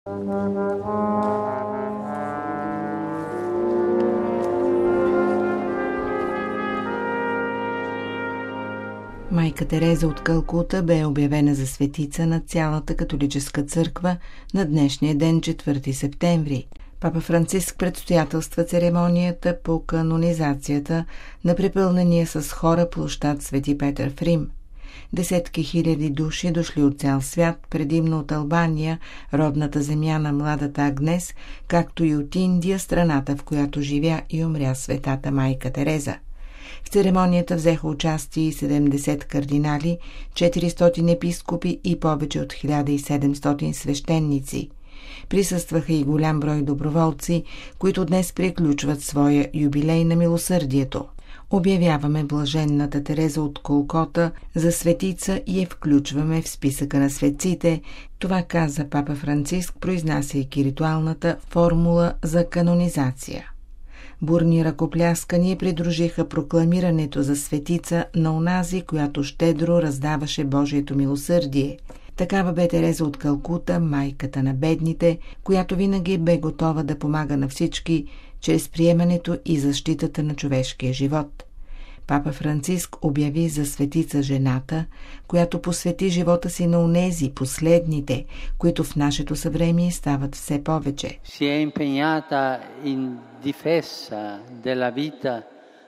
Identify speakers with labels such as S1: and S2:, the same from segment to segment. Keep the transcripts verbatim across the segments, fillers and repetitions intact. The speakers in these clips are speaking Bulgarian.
S1: Майка Тереза от Калкута бе обявена за светица на цялата католическа църква на днешния ден, четвърти септември. Папа Франциск предстоятелства церемонията по канонизацията на препълнения с хора площад Свети Петър в Рим. Десетки хиляди души, дошли от цял свят, предимно от Албания, родната земя на младата Агнес, както и от Индия, страната, в която живя и умря светата майка Тереза. В церемонията взеха участие и седемдесет кардинали, четиристотин епископи и повече от хиляда и седемстотин свещеници. Присъстваха и голям брой доброволци, които днес приключват своя юбилей на милосърдието. Обявяваме блаженната Тереза от Колкота за светица и я включваме в списъка на светците. Това каза папа Франциск, произнасяйки ритуалната формула за канонизация. Бурни ръкопляскания придружиха прокламирането за светица на онази, която щедро раздаваше Божието милосърдие. Такава бе Тереза от Калкута, майката на бедните, която винаги бе готова да помага на всички чрез приемането и защитата на човешкия живот. Папа Франциск обяви за светица жената, която посвети живота си на онези, последните, които в нашето съвремие стават все повече.
S2: Си е импегната in difesa della vita,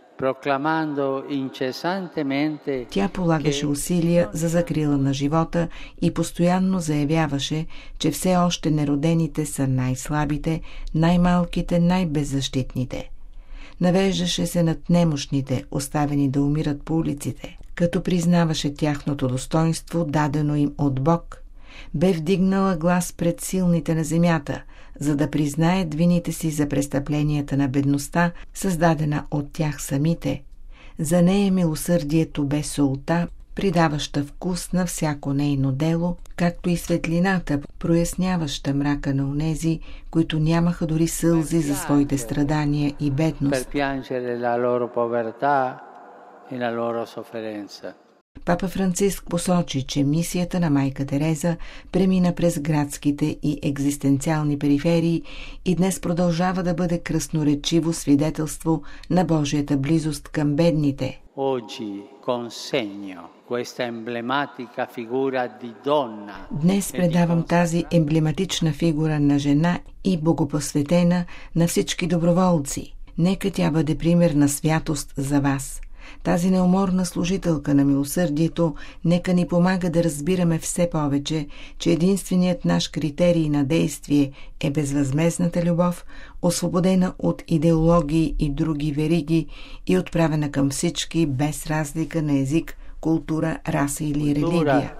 S2: proclamando incessantemente.
S1: Тя полагаше усилия за закрила на живота и постоянно заявяваше, че все още неродените са най-слабите, най-малките, най-беззащитните. Навеждаше се над немощните, оставени да умират по улиците. Като признаваше тяхното достоинство, дадено им от Бог, бе вдигнала глас пред силните на земята, за да признаят вините си за престъпленията на бедността, създадена от тях самите. За нея милосърдието бе солта, придаваща вкус на всяко нейно дело, както и светлината, проясняваща мрака на онези, които нямаха дори сълзи за своите страдания и бедност. Папа Франциск посочи, че мисията на майка Тереза премина през градските и екзистенциални периферии и днес продължава да бъде красноречиво свидетелство на Божията близост към бедните. Днес предавам тази емблематична фигура на жена и богопосветена на всички доброволци. Нека тя бъде пример на святост за вас. Тази неуморна служителка на милосърдието нека ни помага да разбираме все повече, че единственият наш критерий на действие е безвъзмездната любов, освободена от идеологии и други вериги и отправена към всички без разлика на език, култура, раса или религия.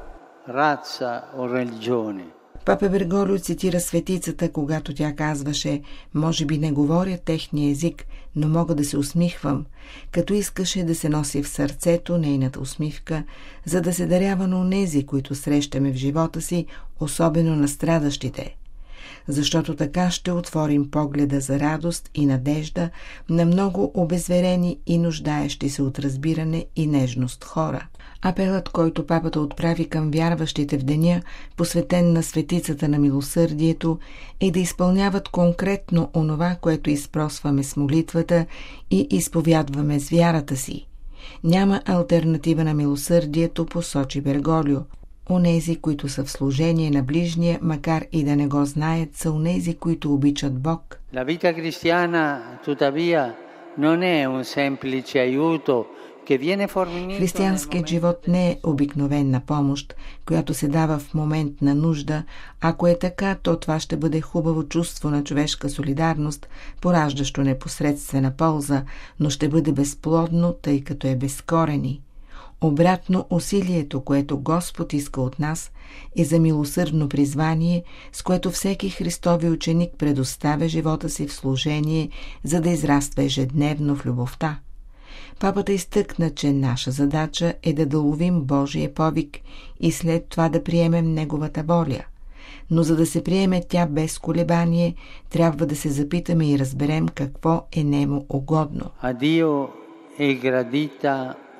S1: Папа Берголио цитира светицата, когато тя казваше: «Може би не говоря техния език, но мога да се усмихвам», като искаше да се носи в сърцето нейната усмивка, за да се дарява на онези, които срещаме в живота си, особено на страдащите. Защото така ще отворим погледа за радост и надежда на много обезверени и нуждаещи се от разбиране и нежност хора. Апелът, който папата отправи към вярващите в деня, посветен на светицата на милосърдието, е да изпълняват конкретно онова, което изпросваме с молитвата и изповядваме с вярата си. Няма алтернатива на милосърдието, посочи Берголио. Онези, които са в служение на ближния, макар и да не го знаят, са онези, които обичат Бог.
S2: La vita cristiana, tuttavia, non è un semplice aiuto.
S1: Християнският живот не е обикновена помощ, която се дава в момент на нужда. Ако е така, то това ще бъде хубаво чувство на човешка солидарност, пораждащо непосредствена полза, но ще бъде безплодно, тъй като е без корени. Обратно, усилието, което Господ иска от нас, е за милосърдно призвание, с което всеки Христови ученик предоставя живота си в служение, за да израства ежедневно в любовта. Папата изтъкна, че наша задача е да доловим Божия повик и след това да приемем Неговата воля. Но за да се приеме тя без колебание, трябва да се запитаме и разберем какво е Нему угодно.
S2: A Dio è gradita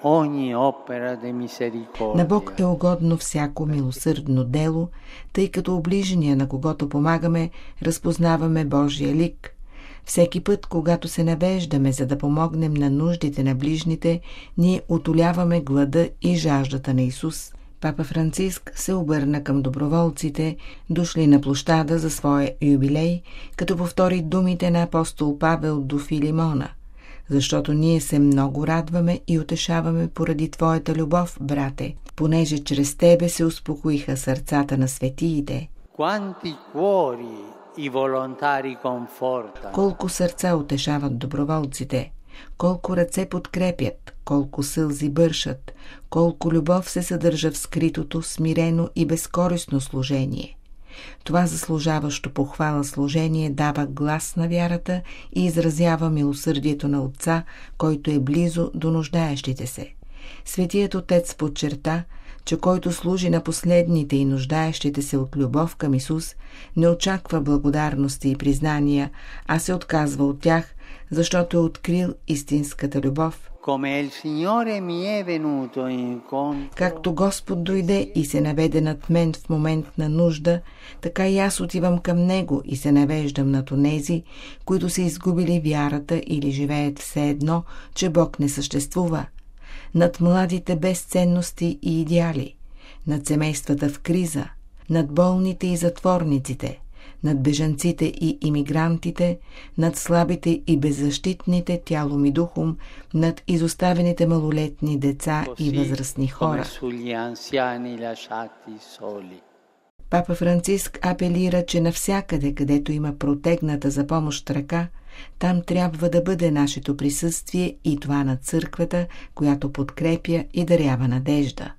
S2: ogni opera di misericordia.
S1: На Бог е угодно всяко милосърдно дело, тъй като оближения, на когото помагаме, разпознаваме Божия лик. Всеки път, когато се навеждаме, за да помогнем на нуждите на ближните, ние утоляваме глада и жаждата на Исус. Папа Франциск се обърна към доброволците, дошли на площада за своя юбилей, като повтори думите на апостол Павел до Филимона: защото ние се много радваме и утешаваме поради Твоята любов, брате, понеже чрез Тебе се успокоиха сърцата на светиите.
S2: Quanti cuori i volontari confortano.
S1: Колко сърца утешават доброволците, колко ръце подкрепят, колко сълзи бършат, колко любов се съдържа в скритото, смирено и безкористно служение. Това заслужаващо похвала служение дава глас на вярата и изразява милосърдието на Отца, който е близо до нуждаещите се. Светият Отец подчерта, че който служи на последните и нуждаещите се от любов към Исус, не очаква благодарности и признания, а се отказва от тях, защото е открил истинската любов. Както Господ дойде и се наведе над мен в момент на нужда, така и аз отивам към Него и се навеждам над онези, които са изгубили вярата или живеят все едно, че Бог не съществува, над младите без ценности и идеали, над семействата в криза, над болните и затворниците, над бежанците и имигрантите, над слабите и беззащитните тялом и духом, над изоставените малолетни деца и възрастни хора. Папа Франциск апелира, че навсякъде, където има протегната за помощ ръка, там трябва да бъде нашето присъствие и това на църквата, която подкрепя и дарява надежда.